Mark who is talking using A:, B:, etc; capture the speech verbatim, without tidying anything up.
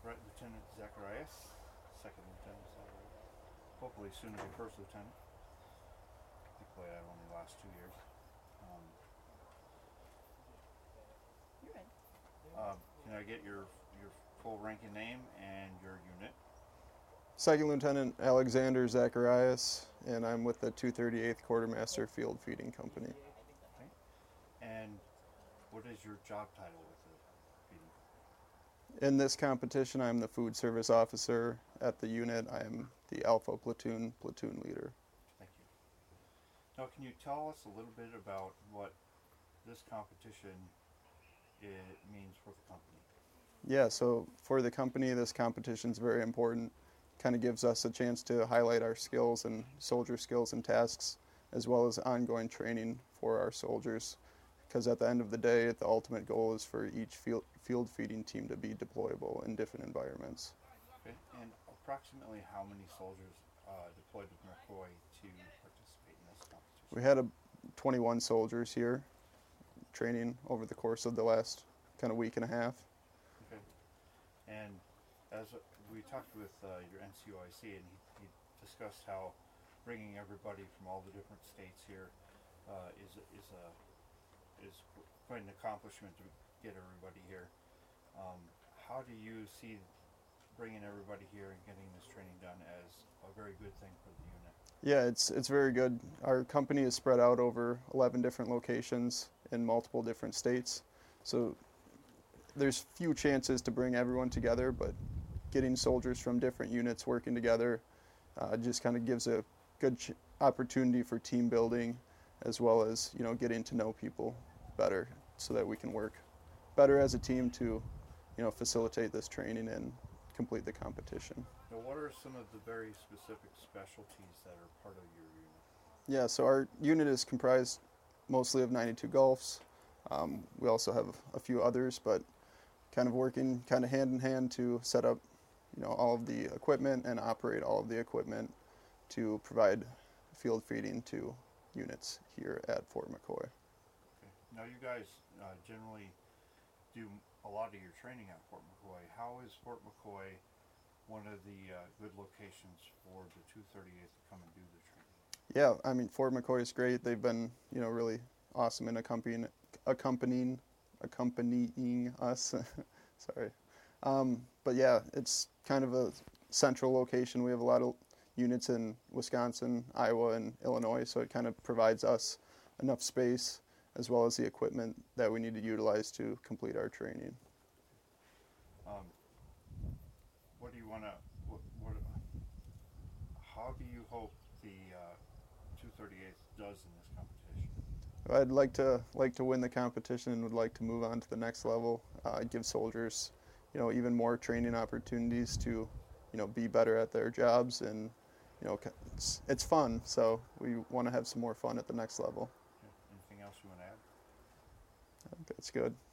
A: Right Lieutenant Zacharias, Second Lieutenant Zacharias. Hopefully soon to be First Lieutenant. Hopefully that only lasts two years. Um,
B: You're right.
A: um, can I get your your full rank and name and your unit?
C: Second Lieutenant Alexander Zacharias, and I'm with the two thirty-eighth Quartermaster Field Feeding Company.
A: Okay. And what is your job title with the feeding?
C: In this competition, I'm the food service officer. At the unit, I am the Alpha Platoon platoon leader.
A: Thank you. Now, can you tell us a little bit about what this competition it means for the company?
C: Yeah, so for the company, this competition is very important. Kind of gives us a chance to highlight our skills and soldier skills and tasks, as well as ongoing training for our soldiers. Because at the end of the day, the ultimate goal is for each field, field feeding team to be deployable in different environments.
A: Okay. And approximately how many soldiers uh, deployed with McCoy to participate in this competition?
C: We had a twenty-one soldiers here training over the course of the last kind of week and a half.
A: Okay. And as we talked with uh, your N C O I C, and he, he discussed how bringing everybody from all the different states here uh, is is a is quite an accomplishment to get everybody here. Um, how do you see bringing everybody here and getting this training done as a very good thing for the unit?
C: Yeah, it's it's very good. Our company is spread out over eleven different locations in multiple different states, so there's few chances to bring everyone together, but getting soldiers from different units working together uh, just kind of gives a good ch- opportunity for team building, as well as, you know, getting to know people better so that we can work better as a team to, you know, facilitate this training and complete the competition.
A: Now, what are some of the very specific specialties that are part of your unit?
C: Yeah, so our unit is comprised mostly of ninety-two Golfs. Um, we also have a few others, but kind of working kind of hand in hand to set up, you know, all of the equipment and operate all of the equipment to provide field feeding to units here at Fort McCoy.
A: Okay. Now, you guys uh, generally do a lot of your training at Fort McCoy. How is Fort McCoy one of the uh, good locations for the two thirty-eighth to come and do the training?
C: Yeah, I mean, Fort McCoy is great. They've been, you know, really awesome in accompanying, accompanying, accompanying us. Sorry. Um, but yeah, it's kind of a central location. We have a lot of units in Wisconsin, Iowa, and Illinois, so it kind of provides us enough space as well as the equipment that we need to utilize to complete our training.
A: Um, what do you want to, what, what, how do you hope the uh, two thirty-eighth does in this competition?
C: I'd like to like to win the competition and would like to move on to the next level. Uh, give soldiers, you know, even more training opportunities to, you know, be better at their jobs, and, you know, it's, it's fun. So we want to have some more fun at the next level.
A: Okay. Anything else you want to add?
C: I think that's good.